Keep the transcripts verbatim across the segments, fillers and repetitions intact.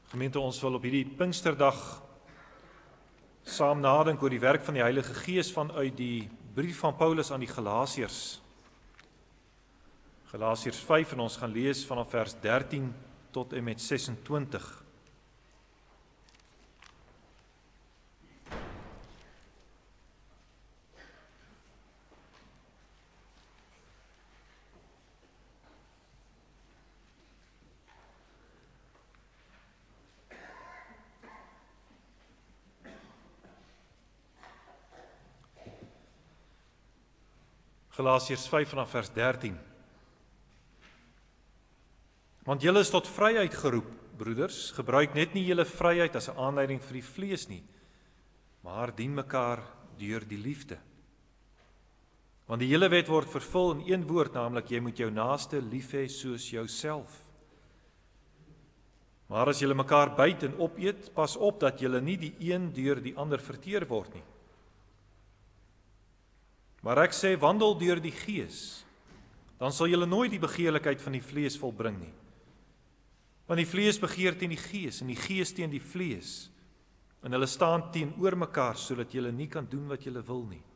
Gemeente, ons wil op hierdie Pinksterdag saam nadink oor die werk van die Heilige Gees vanuit die brief van Paulus aan die Galasiërs. Galasiërs vyf, en ons gaan lees vanaf vers dertien tot en met sesentwintig. Galasiërs vyf vanaf vers dertien. Want julle is tot vryheid geroep, broeders, gebruik net nie julle vryheid as 'n aanleiding vir die vlees nie, maar dien mekaar deur die liefde. Want die hele wet word vervul in een woord, naamlik jy moet jou naaste lief hê soos jouself. Maar as julle mekaar byt en opeet, pas op dat julle nie die een deur die ander verteer word nie. Maar ek sê, wandel deur die Gees, dan sal julle nooit die begeerlikheid van die vlees volbring nie. Want die vlees begeer teen die Gees, en die Gees teen die vlees, en hulle staan teenoor mekaar, sodat julle nie kan doen wat julle wil nie.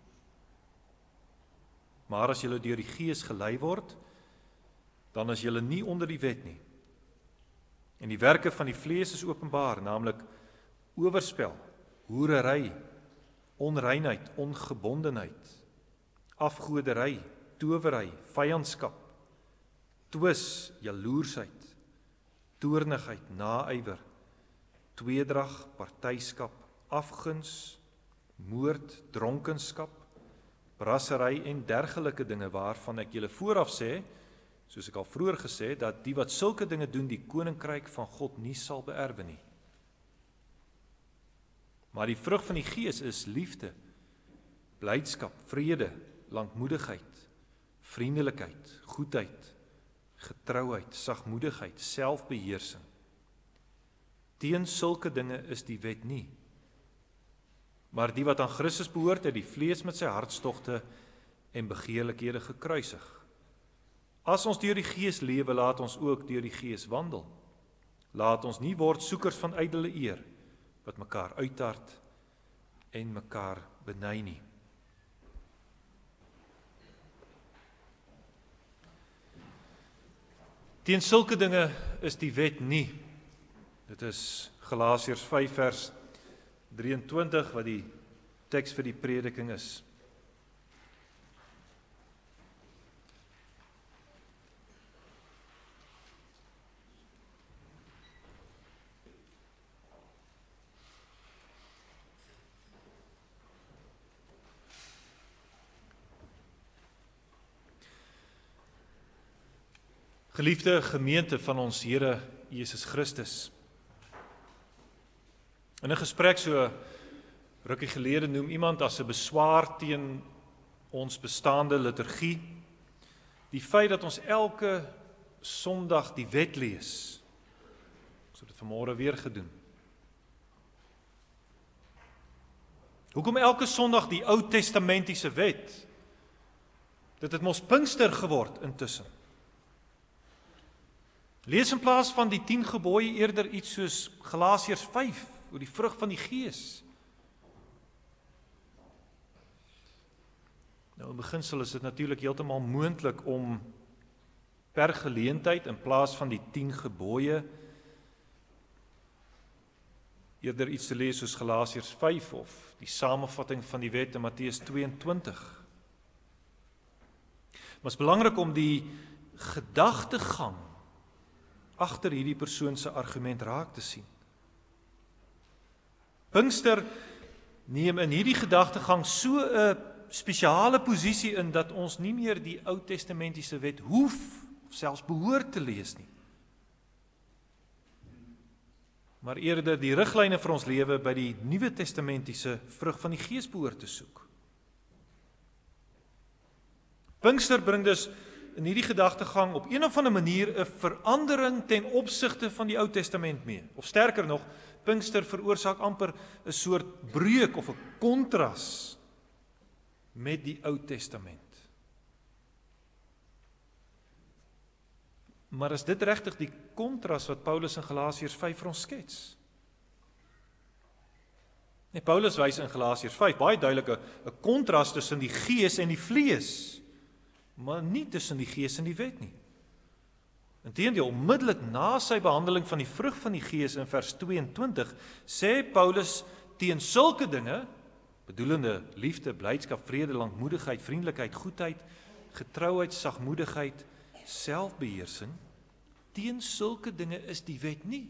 Maar as julle deur die Gees gelei word, dan is julle nie onder die wet nie. En die werke van die vlees is openbaar, naamlik oorspel, hoerery, onreinheid, ongebondenheid, afgodery, towery, vyandskap, twis, jaloersheid, toornigheid, naaiwer, tweedrag, partyskap, afguns, moord, dronkenskap, brassery en dergelike dinge waarvan ek julle vooraf sê, soos ek al vroeër gesê, dat die wat sulke dinge doen, die koninkryk van God nie sal beerwe nie. Maar die vrug van die Gees is liefde, blydskap, vrede, lankmoedigheid, vriendelikheid, goedheid, getrouheid, sagmoedigheid, selfbeheersing. Teen sulke dinge is die wet nie. Maar die wat aan Christus behoort, het die vlees met sy hartstogte en begeerlikhede gekruisig. As ons deur die Gees lewe, laat ons ook deur die Gees wandel. Laat ons nie word soekers van ydelle eer, wat mekaar uittart en mekaar beny nie. Teen sulke dinge is die wet nie. Dit is Galasiërs vyf vers drieëntwintig wat die teks vir die prediking is. Geliefde gemeente van ons Here Jesus Christus. In 'n gesprek so rukkie gelede noem iemand as 'n beswaar teen ons bestaande liturgie die feit dat ons elke Sondag die wet lees. Ons het dit vanmôre weer gedoen. Hoekom elke Sondag die Ou Testamentiese wet? Dit het mos Pinkster geword intussen. Lees in plaas van die tien gebooie eerder iets soos Galasiërs vyf, oor die vrug van die Gees. Nou in beginsel is dit natuurlik heeltemal moontlik om per geleentheid in plaas van die tien gebooie eerder iets te lees soos Galasiërs vyf of die samevatting van die wet in Matteus tweeëntwintig. Maar is belangrik om die gedagtegang agter hierdie persoon se argument raak te sien. Pinkster neem in hierdie gedagtegang so 'n spesiale posisie in dat ons nie meer die Ou Testamentiese wet hoef of selfs behoort te lees nie. Maar eerder die riglyne vir ons lewe by die Nuwe Testamentiese vrug van die Gees behoort te soek. Pinkster bring dus in hierdie gedagtegang op een of ander manier 'n verandering ten opsigte van die Ou Testament mee. Of sterker nog, Pinkster veroorsaak amper 'n soort breuk of 'n kontras met die Ou Testament. Maar is dit regtig die kontras wat Paulus in Galasiërs vyf vir ons skets? Nee, Paulus wys in Galasiërs vyf baie duidelik 'n kontras tussen die gees en die vlees, maar nie tussen die gees en die wet nie. Inteendeel, onmiddellik na sy behandeling van die vrug van die gees in vers tweeëntwintig, sê Paulus teen sulke dinge, bedoelende liefde, blydskap, vrede, lankmoedigheid, vriendelikheid, goedheid, getrouheid, sagmoedigheid, selfbeheersing, teen sulke dinge is die wet nie.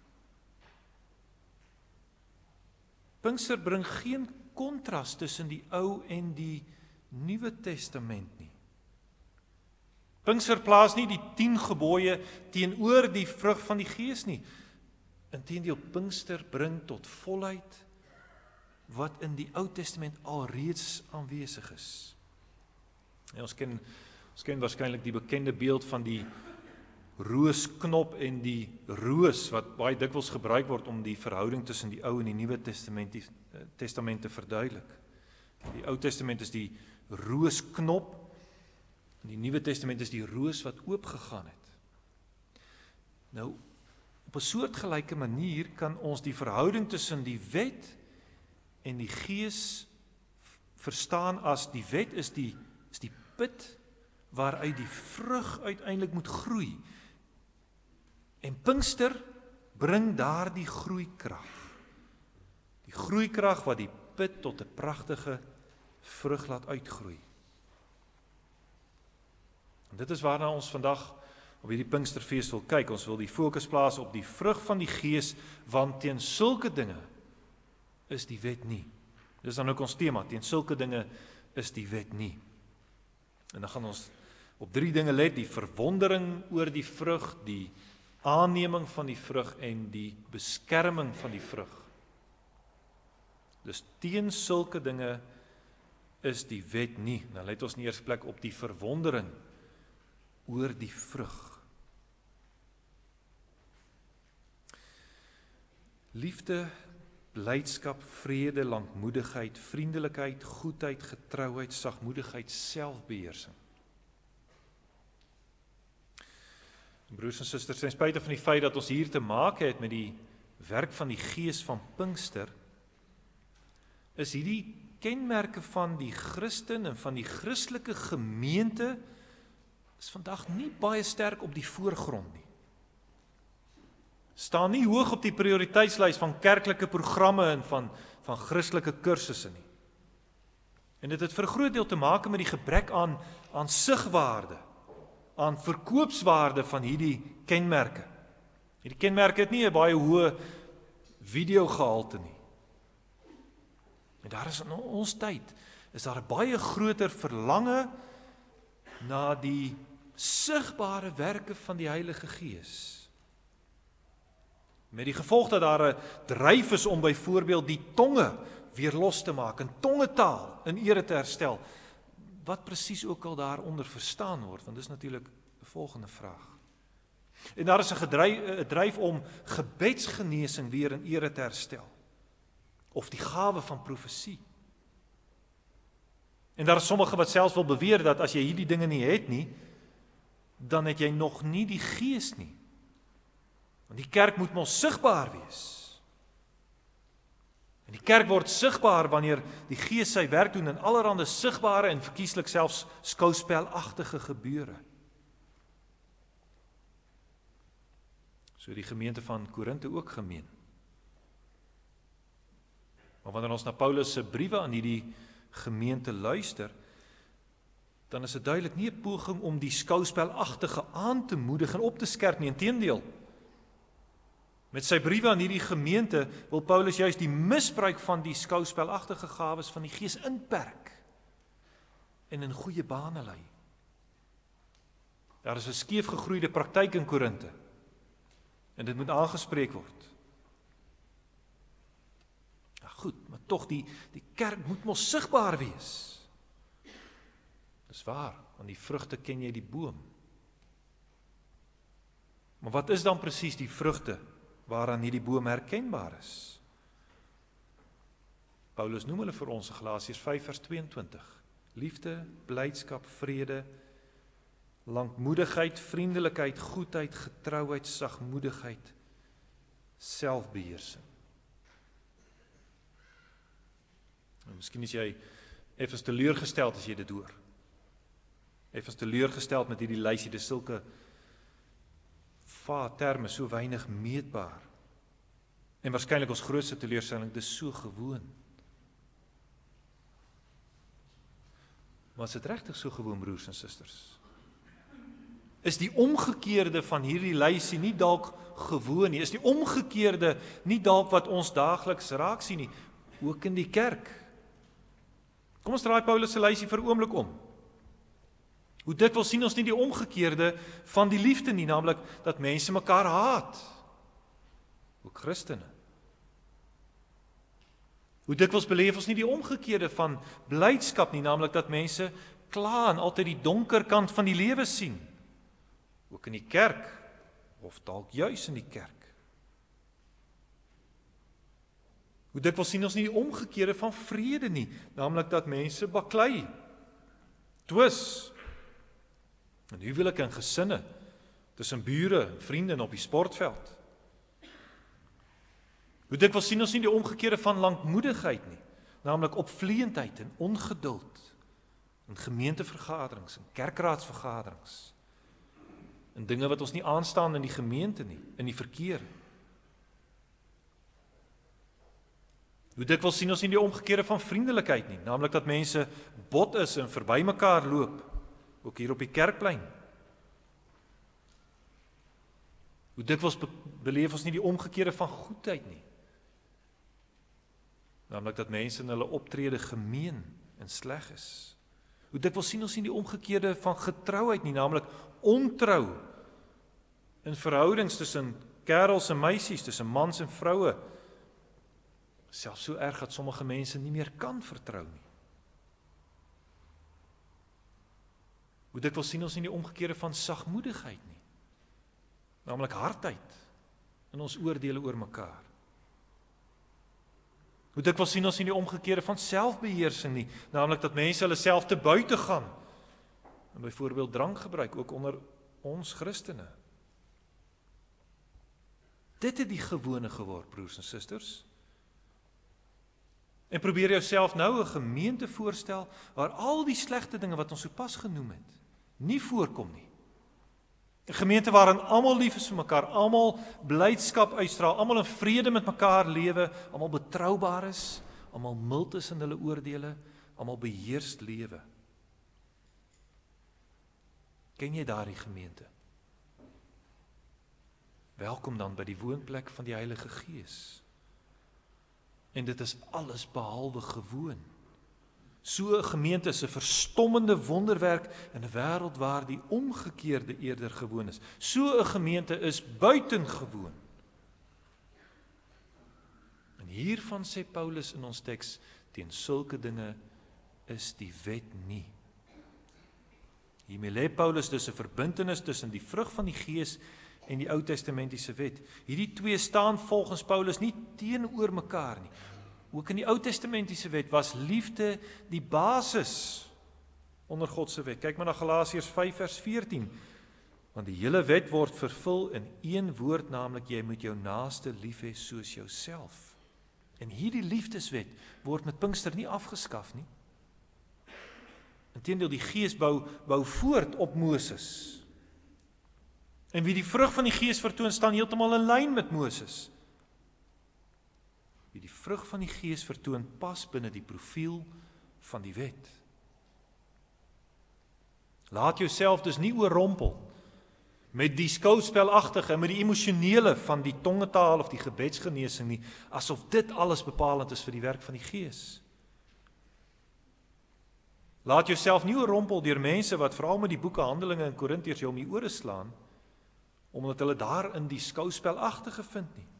Pinkster bring geen kontras tussen die Ou en die Nuwe Testament nie. Pinkster plaas nie die tien gebooie teenoor die vrug van die Gees nie. Inteendeel, Pinkster bring tot volheid wat in die Ou Testament alreeds aanwesig is. En ons ken ons ken waarskynlik die bekende beeld van die roosknop en die roos wat baie dikwels gebruik word om die verhouding tussen die Ou en die Nuwe Testament Testament te verduidelik. Die Ou Testament is die roosknop, en die Nuwe Testament is die roos wat oopgegaan het. Nou, op 'n soortgelyke manier kan ons die verhouding tussen die wet en die Gees verstaan as die wet is die, is die put waaruit die vrug uiteindelik moet groei. En Pinkster bring daardie groeikrag. Die groeikrag wat die put tot 'n pragtige vrug laat uitgroei. En dit is waarna ons vandag op hierdie Pinksterfees wil kyk. Ons wil die fokus plaas op die vrug van die Gees, want teen sulke dinge is die wet nie. Dis dan ook ons tema, teen sulke dinge is die wet nie. En dan gaan ons op drie dinge let, die verwondering oor die vrug, die aanneming van die vrug en die beskerming van die vrug. Dus teen sulke dinge is die wet nie. Nou let ons in die eerste plek op die verwondering oor die vrug. Liefde, blydskap, vrede, lankmoedigheid, vriendelikheid, goedheid, getrouheid, sagmoedigheid, selfbeheersing. Broers en susters, ten spyte van die feit dat ons hier te maak het met die werk van die Gees van Pinkster, is hierdie kenmerke van die Christen en van die Christelike gemeente is vandag nie baie sterk op die voorgrond nie. Staan nie hoog op die prioriteitslys van kerklike programme en van, van Christelike kursusse nie. En dit het vir 'n groot deel te maak met die gebrek aan, aan sigwaarde, aan verkoopswaarde van hierdie kenmerke. Hierdie kenmerke het nie 'n baie hoë videogehalte nie. En daar is in ons tyd, is daar 'n baie groter verlange na die sigbare werke van die Heilige Gees. Met die gevolg dat daar 'n dryf is om byvoorbeeld die tonge weer los te maak, en tongetaal in ere te herstel, wat presies ook al daaronder verstaan word, want dis natuurlik 'n volgende vraag. En daar is 'n gedryf, 'n dryf om gebedsgenesing weer in ere te herstel, of die gawe van profesie. En daar is sommige wat selfs wil beweer dat as jy hierdie dinge nie het nie, dan het jy nog nie die Gees nie. Want die kerk moet mos sigbaar wees. En die kerk word sigbaar wanneer die Gees sy werk doen in allerhande sigbare en verkieslik selfs skouspelagtige gebeure. So die gemeente van Korinthe ook gemeen. Maar wanneer ons na Paulus se briewe aan hierdie gemeente luister, dan is dit duidelik nie 'n poging om die skouspelagtige aan te moedig en op te skerp nie, inteendeel. Met sy briewe aan hierdie gemeente wil Paulus juist die misbruik van die skouspelagtige gawes van die Gees inperk en in goeie bane lei. Daar is 'n skeefgegroeide praktyk in Korinthe en dit moet aangespreek word. Ja, goed, maar tog die, die kerk moet mos sigbaar wees. Dis waar, aan die vrugte ken jy die boom. Maar wat is dan presies die vrugte waaraan hierdie boom herkenbaar is? Paulus noem hulle vir ons in Galasiërs vyf vers tweeëntwintig. Liefde, blydskap, vrede, lankmoedigheid, vriendelikheid, goedheid, getrouheid, sagmoedigheid, selfbeheersing. En miskien is jy effens teleurgesteld as jy dit hoor. Effens teleurgesteld met hierdie lysie, dis sulke vaag terme, so weinig meetbaar. En waarskynlik ons grootste teleurstelling, dis so gewoon. Maar is dit regtig so gewoon, broers en susters? Is die omgekeerde van hierdie lysie nie dalk gewoon nie? Is die omgekeerde nie dalk wat ons daagliks raak sien nie? Ook in die kerk. Kom ons draai Paulus se lysie vir 'n oomblik om. Hoe dikwels sien ons nie die omgekeerde van die liefde nie, naamlik dat mense mekaar haat. Ook Christene. Hoe dikwels beleef ons nie die omgekeerde van blydskap nie, naamlik dat mense kla en altyd die donker kant van die lewe sien. Ook in die kerk, of dalk juis in die kerk. Hoe dikwels sien ons nie die omgekeerde van vrede nie, naamlik dat mense baklei, twis, in huwelike en gesinne, tussen bure en vriende en op die sportveld. Hoe dikwels sien ons nie die omgekeerde van lankmoedigheid nie, naamlik opvleendheid en ongeduld, in gemeentevergaderings, in kerkraadsvergaderings, in dinge wat ons nie aanstaan in die gemeente nie, in die verkeer. Hoe dikwels sien ons nie die omgekeerde van vriendelikheid nie, naamlik dat mense bot is en verby mekaar loop, ook hier op die kerkplein. Hoe dikwels be- beleef ons nie die omgekeerde van goedheid nie, naamlik dat mense in hulle optrede gemeen en sleg is. Hoe dikwels sien ons nie die omgekeerde van getrouheid nie, naamlik ontrou in verhoudings tussen kerels en meisies, tussen mans en vroue, selfs so erg dat sommige mense nie meer kan vertrou nie. Hoe dikwels sien ons nie die omgekeerde van sagmoedigheid nie, naamlik hardheid in ons oordeele oor mekaar. Hoe dikwels sien ons nie die omgekeerde van selfbeheersing nie, naamlik dat mense hulle self te buite gaan, en byvoorbeeld drank gebruik, ook onder ons Christene. Dit het die gewone geword, broers en susters. En probeer jouself nou 'n gemeente voorstel, waar al die slegte dinge wat ons sopas genoem het, nie voorkom nie. 'n Gemeente waarin almal lief is vir mekaar, almal blydskap uitstraal, almal in vrede met mekaar lewe, almal betroubaar is, almal mild is in hulle oordeele, almal beheerst lewe. Ken jy daardie gemeente? Welkom dan by die woonplek van die Heilige Gees. En dit is alles behalwe gewoon. So 'n gemeente is 'n verstommende wonderwerk in 'n wêreld waar die omgekeerde eerder gewoon is. So 'n gemeente is buitengewoon. En hiervan sê Paulus in ons teks, teen sulke dinge is die wet nie. Hiermee lê Paulus dus 'n verbintenis tussen die vrug van die Gees en die Ou Testamentiese wet. Hierdie twee staan volgens Paulus nie teenoor mekaar nie. Ook in die Ou Testamentiese wet was liefde die basis onder God se wet. Kyk maar na Galasiërs vyf vers veertien. Want die hele wet word vervul in een woord, naamlik jy moet jou naaste lief hê soos jouself. En hierdie liefdeswet word met Pinkster nie afgeskaf nie. Inteendeel, die Gees bou, bou voort op Moses. En wie die vrug van die Gees vertoon, staan heeltemal in lyn met Moses. Wie die vrug van die Gees vertoon, pas binne die profiel van die wet. Laat jouself dus nie oorrompel met die skouspelagtige en met die emosionele van die tongetaal of die gebedsgenesing nie, asof dit alles bepalend is vir die werk van die Gees. Laat jouself nie oorrompel deur mense wat veral met die boeke Handelinge en Korintiërs jou om die ore slaan, omdat hulle daarin die skouspelagtige vind nie.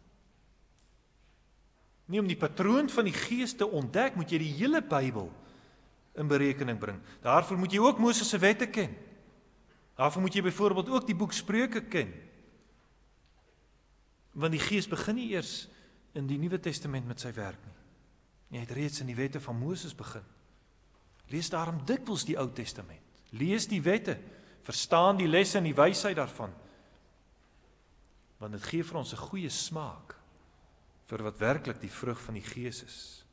Nie om die patroon van die Gees te ontdek, moet jy die hele Bybel in berekening bring. Daarvoor moet jy ook Moses se wette ken. Daarvoor moet jy byvoorbeeld ook die boek Spreuke ken. Want die Gees begin nie eers in die Nuwe Testament met sy werk nie. Hy het reeds in die wette van Moses begin. Lees daarom dikwels die Ou Testament. Lees die wette verstaan die lesse en die wysheid daarvan. Want dit gee vir ons 'n goeie smaak vir wat werklik die vrug van die Gees is.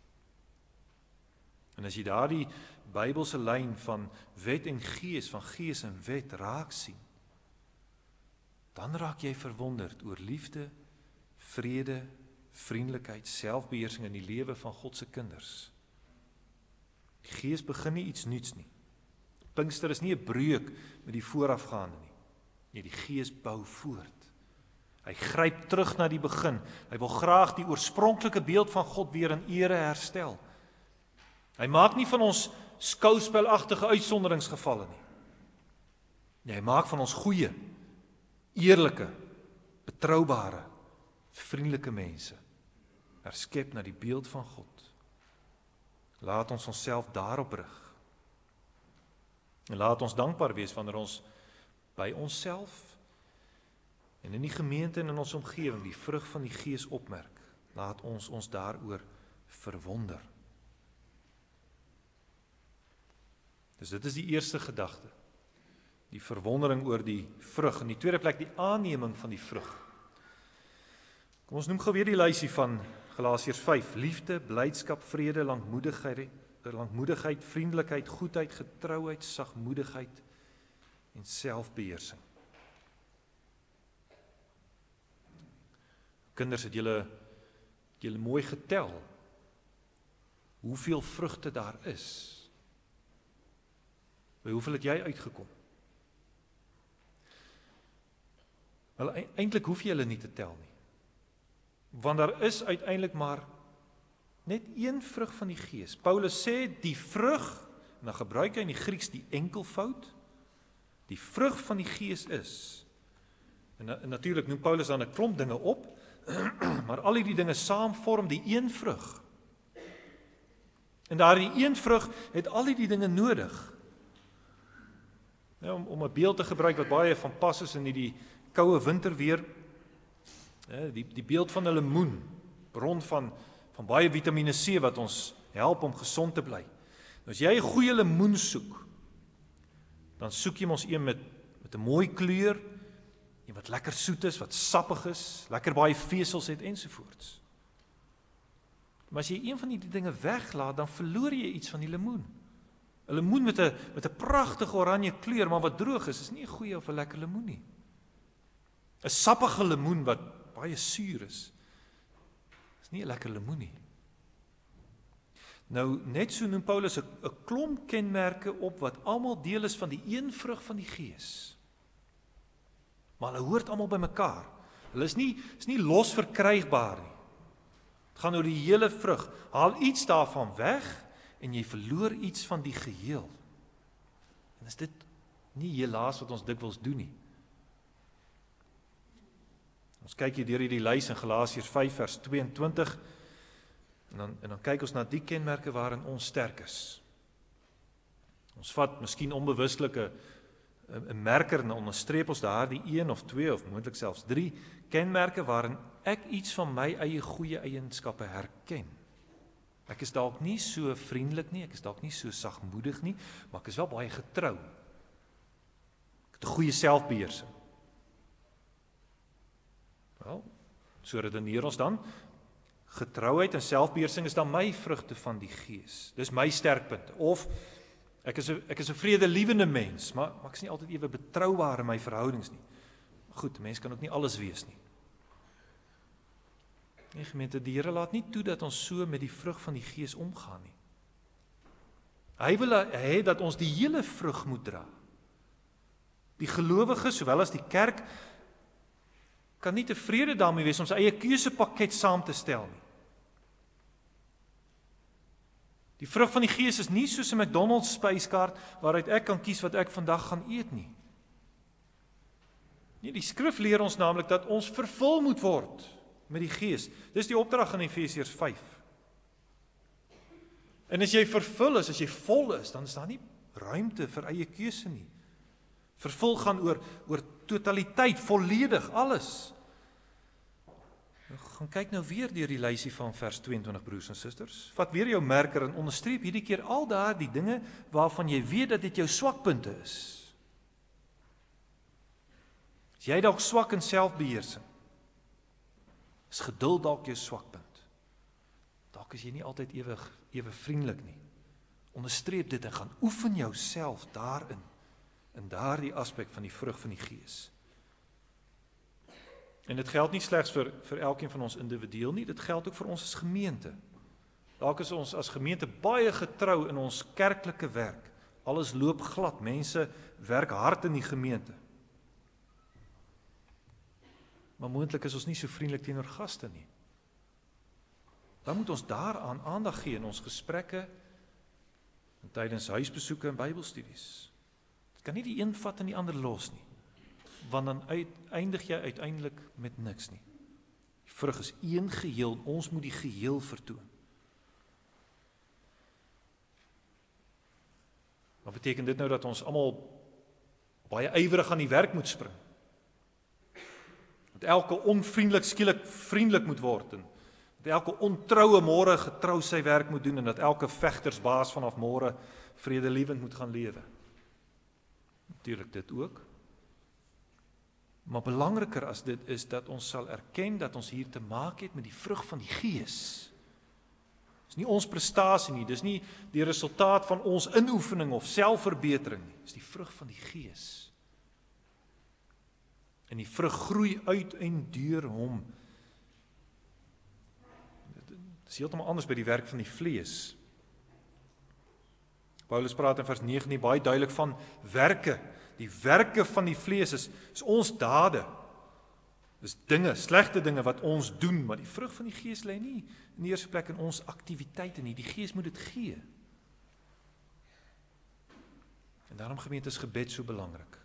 En as jy daardie Bybelse lyn van wet en gees, van gees en wet raak sien, dan raak jy verwonderd oor liefde, vrede, vriendelikheid, selfbeheersing in die lewe van God se kinders. Die Gees begin nie iets nuuts nie. Pinkster is nie 'n breuk met die voorafgaande nie. Nee, die Gees bou voort. Hy gryp terug na die begin. Hy wil graag die oorspronklike beeld van God weer in ere herstel. Hy maak nie van ons skouspelagtige uitsonderingsgevalle nie. Nee, hy maak van ons goeie, eerlike, betroubare, vriendelike mense, herskep na die beeld van God. Laat ons onsself daarop rig. En laat ons dankbaar wees wanneer ons by onsself en in die gemeente en in ons omgewing die vrug van die Gees opmerk. Laat ons ons daaroor verwonder. Dus dit is die eerste gedagte. Die verwondering oor die vrug. In die tweede plek die aanneming van die vrug. Kom ons noem gou weer die lysie van Galasiërs vyf. Liefde, blydskap, vrede, lankmoedigheid, lankmoedigheid, vriendelikheid, goedheid, getrouheid, sagmoedigheid en selfbeheersing. Kinders, het julle, het julle mooi getel hoeveel vrugte daar is. By hoeveel het jy uitgekom? Wel, eintlik hoef jy hulle nie te tel nie. Want daar is uiteindelik maar net een vrug van die Gees. Paulus sê die vrug, en dan gebruik hy in die Grieks die enkelvoud, die vrug van die Gees is. En, en natuurlik noem Paulus dan 'n klomp dinge op, maar al die dinge saam vorm die een vrug. En daardie een vrug het al die dinge nodig. Ja, om, om 'n beeld te gebruik wat baie van pas is in die koue winterweer, ja, die, die beeld van 'n lemoen, bron van, van baie vitamine C wat ons help om gesond te bly. Nou, as jy 'n goeie lemoen soek, dan soek jy mos een met, met 'n mooi kleur, een wat lekker soet is, wat sappig is, lekker baie vesels het ensovoorts. Maar as jy een van die dinge weglaat, dan verloor jy iets van die lemoen. 'n Lemoen met 'n met 'n pragtige oranje kleur, maar wat droog is, is nie 'n goeie of 'n lekker lemoen nie. 'n Sappige lemoen wat baie suur is, is nie 'n lekker lemoen nie. Nou, net so noem Paulus 'n 'n klomp kenmerke op wat almal deel is van die een vrug van die Gees. Maar hulle hoort almal by mekaar. Hulle is nie is nie los verkrygbaar nie. Dit gaan oor die hele vrug. Haal iets daarvan weg en jy verloor iets van die geheel. En is dit nie helaas wat ons dikwels doen nie. Ons kyk hier deur hierdie lys in Galasiërs vyf vers tweeëntwintig en dan, en dan kyk ons na die kenmerke waarin ons sterk is. Ons vat miskien onbewustelik 'n 'n merker en onderstreep ons daardie een of twee of moontlik selfs drie kenmerke waarin ek iets van my eie goeie eienskappe herken. Ek is dalk nie so vriendelik nie, ek is dalk nie so sagmoedig nie, maar ek is wel baie getrou. Ek het 'n goeie selfbeheersing. Wel, so redeneer ons dan. Getrouheid en selfbeheersing is dan my vrugte van die Gees. Dis my sterkpunte. Of ek is 'n ek is 'n vredelievende mens, maar, maar ek is nie altyd ewe betroubaar in my verhoudings nie. Goed, mens kan ook nie alles wees nie. Nee, gemeente, die Here laat nie toe dat ons so met die vrug van die Gees omgaan nie. Hy wil hê dat ons die hele vrug moet dra. Die gelowiges, sowel as die kerk, kan nie tevrede daarmee wees om sy eie keusepakket saam te stel nie. Die vrug van die Gees is nie soos 'n McDonald's spyskaart waaruit ek kan kies wat ek vandag gaan eet nie. Nee, die skrif leer ons naamlik dat ons vervul moet word met die Gees. Dis die opdrag in Efesiërs vyf. En as jy vervul is, as jy vol is, dan is daar nie ruimte vir eie keuse nie. Vervul gaan oor, oor totaliteit, volledig, alles. Nou, gaan kyk nou weer deur die lysie van vers tweeëntwintig, broers en susters. Vat weer jou merker en onderstreep hierdie keer al daar die dinge waarvan jy weet dat dit jou swakpunte is. Is jy dalk swak in selfbeheersing? Is geduld dalk jou swakpunt? Dalk is jy nie altyd ewe, ewe vriendelik nie. Onderstreep dit en gaan oefen jouself daarin, in daardie aspek van die vrug van die Gees. En dit geld nie slegs vir, vir elkeen van ons individueel nie, dit geld ook vir ons as gemeente. Dalk is ons as gemeente baie getrou in ons kerklike werk. Alles loop glad, mense werk hard in die gemeente. Maar moontlik is ons nie so vriendelik teenoor gaste nie. Dan moet ons daaraan aandag gee in ons gesprekke, en tydens huisbesoeke en Bybelstudies. Dit kan nie die een vat en die ander los nie, want dan eindig jy uiteindelik met niks nie. Die vrug is een geheel, ons moet die geheel vertoon. Wat beteken dit nou dat ons almal baie ywerig aan die werk moet spring? Dat elke onvriendelik skielik vriendelik moet word en dat elke ontroue môre getrou sy werk moet doen en dat elke vegtersbaas vanaf môre vredelievend moet gaan lewe. Natuurlik dit ook. Maar belangriker as dit is dat ons sal erken dat ons hier te maak het met die vrug van die Gees. Dis nie ons prestasie nie, dis nie die resultaat van ons inoefening of selfverbetering nie, dis die vrug van die Gees. En die vrug groei uit en deur hom. Dit is heeltemal anders by die werk van die vlees. Paulus praat in vers negen baie duidelik van werke. Die werke van die vlees is, is ons dade. Dis dinge, slegte dinge wat ons doen, maar die vrug van die Gees lê nie in die eerste plek in ons aktiwiteite nie. Die Gees moet dit gee. En daarom gemeente is gebed so belangrik.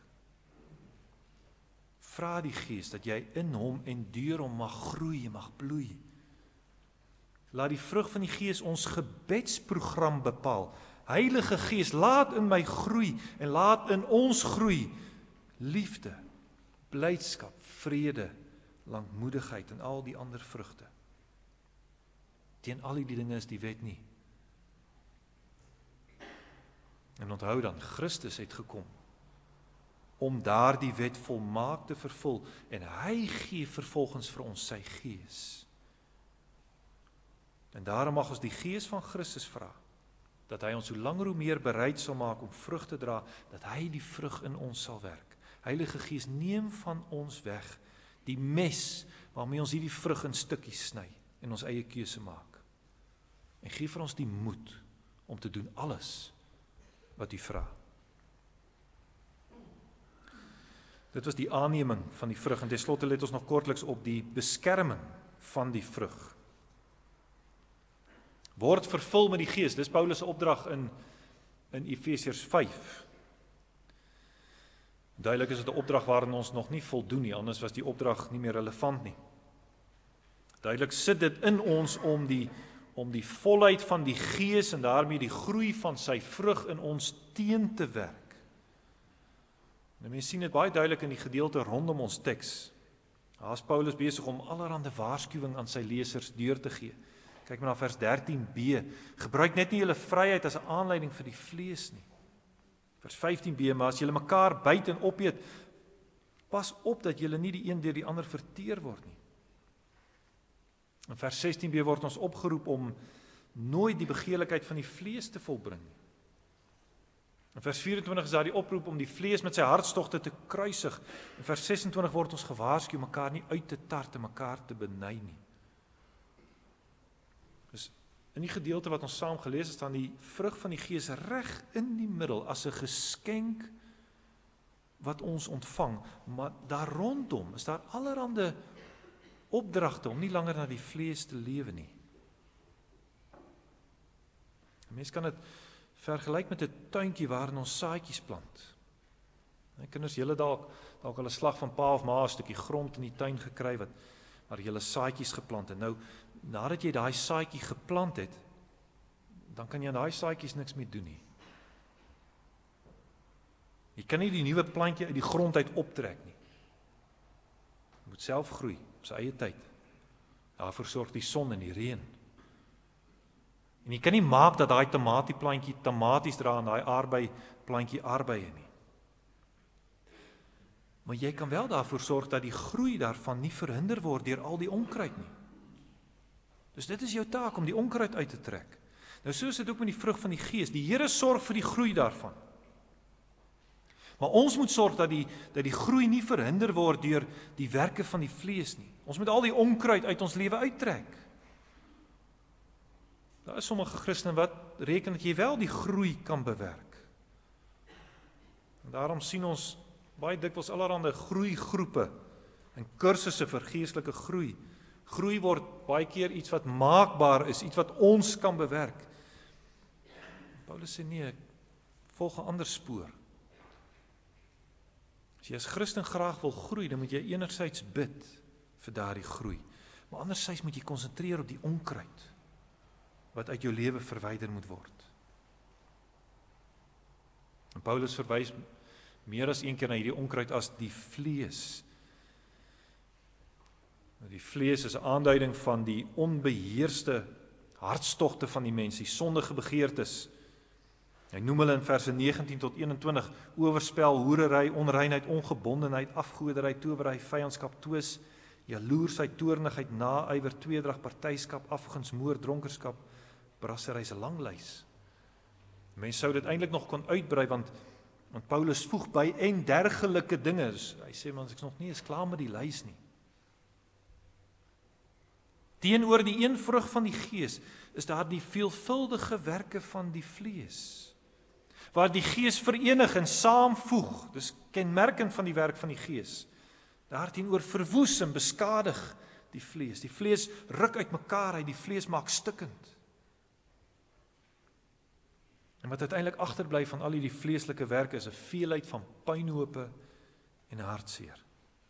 Vra die Gees dat jy in hom en deur hom mag groei, mag bloei. Laat die vrug van die Gees ons gebedsprogram bepaal. Heilige Gees, laat in my groei en laat in ons groei liefde, blydskap, vrede, lankmoedigheid en al die ander vrugte. Teen al die dinge is die wet nie. En onthou dan, Christus het gekom om daardie wet volmaak te vervul en hy gee vervolgens vir ons sy Gees. En daarom mag ons die Gees van Christus vra, dat hy ons hoe langer hoe meer bereid sal maak om vrug te dra, dat hy die vrug in ons sal werk. Heilige Gees, neem van ons weg die mes waarmee ons hierdie vrug in stukkies sny en ons eie keuse maak. En gee vir ons die moed om te doen alles wat u vra. Dit was die aanneming van die vrug en tenslotte let ons nog kortliks op die beskerming van die vrug. Word vervul met die Gees, dis Paulus se opdrag in, in Efesiërs vyf. Duidelik is dit 'n opdrag waarin ons nog nie voldoen nie, anders was die opdrag nie meer relevant nie. Duidelik sit dit in ons om die, om die volheid van die Gees en daarmee die groei van sy vrug in ons teen te werk. En mense sien dit baie duidelik in die gedeelte rondom ons teks. Daar is Paulus besig om allerhande waarskuwing aan sy lesers deur te gee. Kyk maar na vers dertien b, gebruik net nie julle vryheid as 'n aanleiding vir die vlees nie. Vers vyftien b, maar as julle mekaar byt en opeet, pas op dat julle nie die een deur die ander verteer word nie. In vers sestien b word ons opgeroep om nooit die begeerlikheid van die vlees te volbring nie. In vers vyf-en-twintig is daar die oproep om die vlees met sy hartstogte te kruisig. In vers ses-en-twintig word ons gewaarsku om mekaar nie uit te tart en mekaar te beny nie. Dus in die gedeelte wat ons saam gelees het, staan die vrug van die Gees reg in die middel as 'n geskenk wat ons ontvang, maar daar rondom is daar allerhande opdragte om nie langer na die vlees te lewe nie. 'n Mens kan dit vergelyk met 'n tuintjie waarin ons saadjies plant. My kinders, julle dalk dalk al 'n slag van pa of ma 'n stukkie grond in die tuin gekry wat waar julle saadjies geplant het. Nou nadat jy daai saadjie geplant het, dan kan jy aan daai saadjies niks meer doen nie. Jy kan nie die nuwe plantjie uit die grond uit optrek nie. Jy moet self groei op sy eie tyd. Daarvoor sorg die son en die reën. En jy kan nie maak dat daai tomatieplantjie tomaties dra en daai aardbei plantjie aardbeie nie. Maar jy kan wel daarvoor sorg dat die groei daarvan nie verhinder word deur al die onkruid nie. Dus dit is jou taak om die onkruid uit te trek. Nou so is dit ook met die vrug van die Gees. Die Here sorg vir die groei daarvan. Maar ons moet sorg dat die, dat die groei nie verhinder word deur die werke van die vlees nie. Ons moet al die onkruid uit ons lewe uittrek. Daar is sommige Christene wat reken dat jy wel die groei kan bewerk. En daarom sien ons baie dikwels allerhande groeigroepe en kursusse vir geestelike groei. Groei word baie keer iets wat maakbaar is, iets wat ons kan bewerk. Paulus sê nee, volg 'n ander spoor. As jy as Christen graag wil groei, dan moet jy enerzijds bid vir daardie groei. Maar anderzijds moet jy konsentreer op die onkruid wat uit jou lewe verwyder moet word. En Paulus verwys meer as een keer na hierdie onkruid as die vlees. Die vlees is 'n aanduiding van die onbeheerste hartstogte van die mens, die sondige begeertes. Hy noem hulle in verse negentien tot eenentwintig, oorspel, hoerery, onreinheid, ongebondenheid, afgoderry, towery, vyandskap, twis, jaloersheid, toornigheid, naaiwer, tweedrag, partyskap, afguns, moord, dronkerskap, brassery is 'n lang lys. Mense sou dit eintlik nog kon uitbrei, want, want Paulus voeg by en dergelike dinge. Dus hy sê, man, ek nog nie eens klaar met die lys nie. Teenoor die een vrug van die Gees is daar die veelvuldige werke van die vlees, waar die Gees verenig en saamvoeg. Dis kenmerkend van die werk van die Gees. Daarteenoor verwoes en beskadig die vlees. Die vlees ruk uit mekaar uit, die vlees maak stikkend. En wat uiteindelik agterbly van al die vleeslike werke is 'n veelheid van pynhope en hartseer.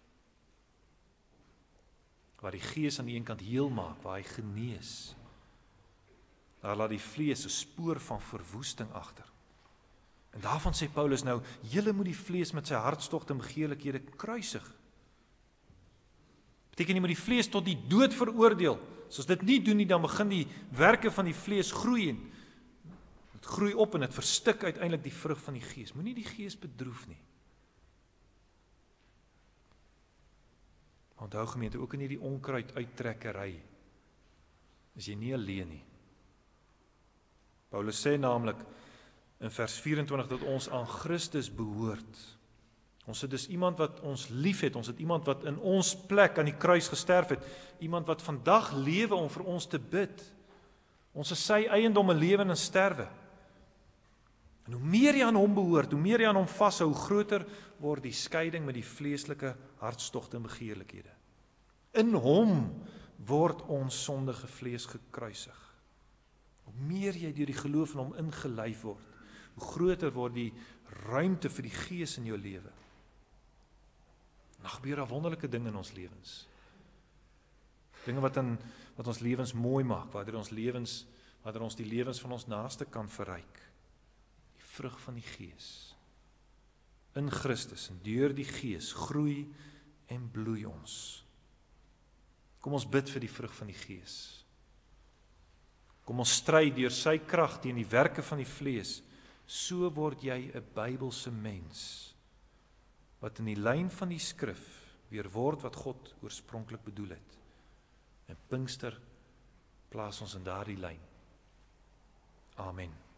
Waar die Gees aan die een kant heel maak, waar hy genees. Daar laat die vlees 'n spoor van verwoesting agter. En daarvan sê Paulus nou, julle moet die vlees met sy hartstogte en begeerlikhede kruisig. Beteken jy moet die vlees tot die dood veroordeel. As ons dit nie doen nie, dan begin die werke van die vlees groei en dit groei op en dit verstik uiteindelik die vrug van die Gees. Moenie die Gees bedroef nie. Onthou gemeente, ook in hierdie onkruid uittrekkery is jy nie alleen nie. Paulus sê naamlik in vers vyf-en-twintig dat ons aan Christus behoort. Ons het dus iemand wat ons lief het, ons het iemand wat in ons plek aan die kruis gesterf het, iemand wat vandag lewe om vir ons te bid. Ons is sy eiendom in lewe en sterwe. En hoe meer jy aan hom behoort, hoe meer jy aan hom vashou, hoe groter word die skeiding met die vleeslike hartstogte en begeerlikhede. In hom word ons sondige vlees gekruisig. Hoe meer jy deur die geloof in hom ingelyf word, hoe groter word die ruimte vir die Gees in jou lewe. Dan gebeur daar wonderlike dinge in ons lewens. Dinge wat, in, wat ons lewens mooi maak, waardeur ons lewens, waardeur ons die lewens van ons naaste kan verryk. Die vrug van die Gees. In Christus en deur die Gees groei en bloei ons. Kom ons bid vir die vrug van die Gees. Kom ons stry deur sy krag teen die werke van die vlees. So word jy 'n Bybelse mens wat in die lyn van die skrif weer word wat God oorspronklik bedoel het. En Pinkster plaas ons in daardie lyn. Amen.